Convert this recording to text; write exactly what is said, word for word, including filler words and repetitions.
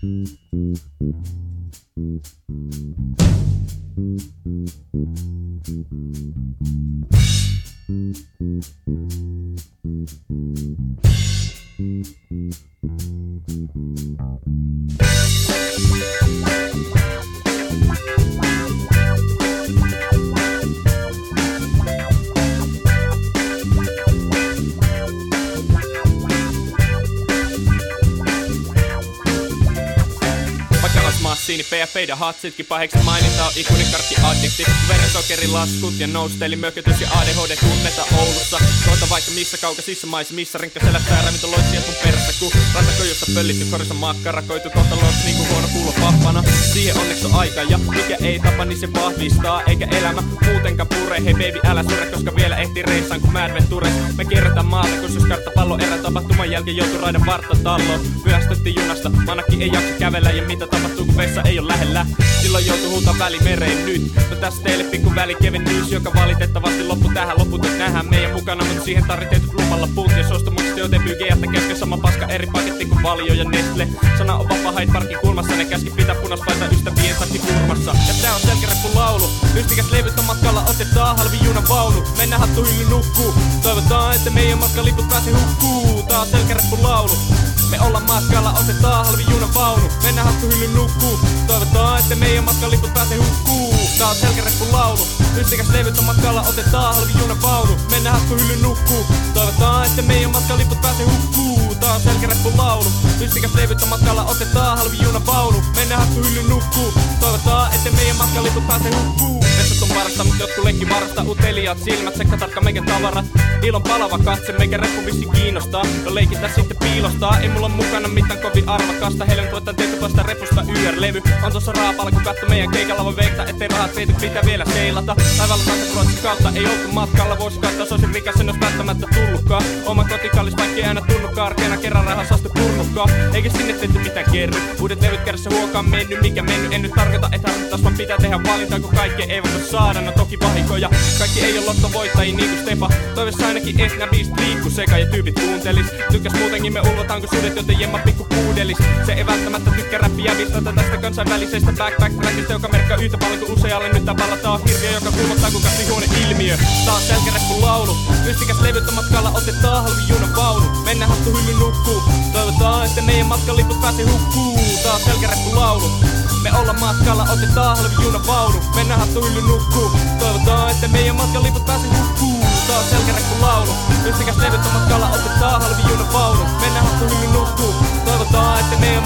Massiini, P F P ja hatsitkin paheksi maininta on ikuinen karkki-addikti. Verensokerilaskut ja nousteli mökötys ja A D H D tunneta Oulussa. Soita vaikka missä kaukaisissa maisemissa, rinkka selättää ravintoloitsijat mun perässä. Kun rantakojusta pöllitty korissa makkara koitu kohtalot niinku huono kuulo pappana. Siihen onneksi on aika ja mikä ei tapa niin se vahvistaa. Eikä elämä muutenkaan pure. Hei baby älä sure koska vielä ehti reissaan kun Mad Ventures. Me kierretään maata kun jos karttapallo erä tapahtuman jälkeen joutuu raidan vartta talloon. Myöhästettiin junasta, manakki ei jaksa kävellä ja mitä tapahtuu kun vessa ei oo lähellä. Silloin joutuu huutaa välimereen nyt. No tässä teille pikku välikevennys, joka valitettavasti loppu tähän. Loput et nähdään meidän mukana, mut siihen tarvitteetyt lupalla puut ja suostumukset jo debygejättä kesken. Sama paska eri paketti kuin Valio ja Nestle. Sana on vapaa Hyde Parkin kulmassa, ne käski pitää punaspaita ystävien takki kurmassa. Ja tää on selkäreppu laulu, lystikäs levyt on matkalla, otetaan halvi junan vaunu. Mennään hattu hylly nukkuu, toivotaan että meidän matkaliput pääsee hukkuu. Tää on selkäreppu laulu, me ollaan matkalla, otetaan halvi junan vaunu. Mennään hattu hylly nukkuu, toivotaan että meidän matkaliput pääsee hukkuu. Tää on selkäreppu laulu, lystikäs levyt on matkalla, otetaan halvi junan vaunu. Mennään hattu hylly nukkuu, toivotaan että meidän matkaliput pääsee hukkuu. Tää on selkäreppu laulu, lystikäs levyt on matkalla, otetaan halvi junan vaunu. Mennään hattu hylly nukkuu, toivotaan että meidän matkaliput pääsee hukkuu. Messut on varasta, mut jotkut leikki varasta. Uteliaat silmät, sekka tarkka meikän tavarat. Ilon palava katse, meikä reppu vissi kiinnostaa. No leikitä sitten piilostaa, ei mulla mukana mitään kovin arvokasta. Helen tuottaa tietokoista repusta Y R-levy. On tossa raapalla kun katso meidän keikalla voi veikata, ettei rahat peity, pitää vielä seilata. Taivaalla takas Ruotsin kautta, ei oltu matkalla. Vois kautta, soisin rikas, en ois välttämättä tullutkaan. Oma kotikallis, vaikka ei aina tunnukaan. Arkeena kerran rahas astu purnukkaan. Eikä sinne tehty mitään kerry. Uudet levyt kädessä huokaan menny, mikä menny. En nyt tarkoita, et harmittais, vaan pitää tehdä valintaa, kun kaikki ei voi saada. No toki vahinkoja, kaikki ei oo lottovoittajia niinku Stepa. Toivossa ainakin ees nää biisit liikku seka ja tyypit kuuntelis. Tykkäs muutenkin me ulvotaan kun sudet, joten jemma pikku kuudelis. Se ei välttämättä tykkää räppiä vistata tästä kansainvälisestä backpack-trackista, joka merkkaa yhtä paljon kuin usealle. Nyt tää palataan hirviö, joka kuulottaa kuin kasvihuone-ilmiö. Tää on selkäreppu laulu, lystikäs levyt on matkalla, otetaan halvi junan vaunu. Mennään hattu hylly nukkuu, toivotaan että meidän matkaliput pääsee hukkuu. Tää on selkäreppu laulu, me ollaan matkalla, otetaan halvi junan vaunu. Mennään hattu hylly nukkuu, toivotaan että meidän matkaliput pääsee hukkuu. Tää on selkäreppu laulu, lystikäs levyt on matkalla, otetaan halvi junan vaunu. Mennään hattu hylly nukkuu, toivotaan että meidän